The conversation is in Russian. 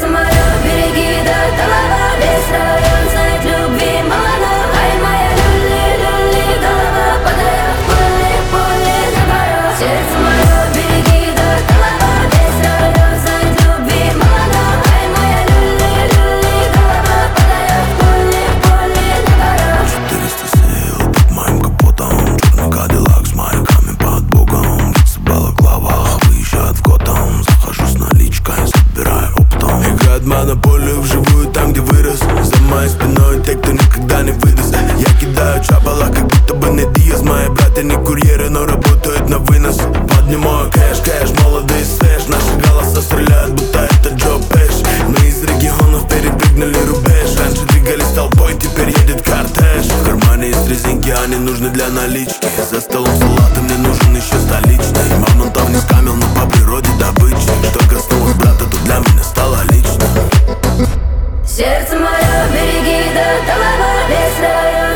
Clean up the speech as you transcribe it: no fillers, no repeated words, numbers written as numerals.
Сердце мое береги до талого, весь район знает любви мало. Ай, моя люли, люли, голова падает, пули, пули на порог. Сердце мое береги до талого, весь район знает любви мало. Ай, моя люли, люли, голова падает, пули, пули на порог. 400 сил под моим капотом, черный кадиллак с маяками под боком. Лица балаклава, выезжает в Готэм. Захожу с наличкой, собираю оптом. Играет монополию вживую там, где вырос. За моей спиной те, кто никогда не выдаст. Я кидаю чапала, как будто бы не Диас. Мои братья не курьеры, но работают на вынос. Поднимаю кэш, кэш, молодый свеж. Наши голоса стреляют, будто это Джо Пэш. Мы из регионов перепрыгнули рубеж. Раньше двигались толпой, теперь едет кортеж. В кармане есть резинки, они нужны для налички. За столом салат, и мне нужен еще столичный. Мамонтов не скамил, но по природе добычи. Что коснулось брата, то для меня стало лично. Сердце мое береги до талого, весь район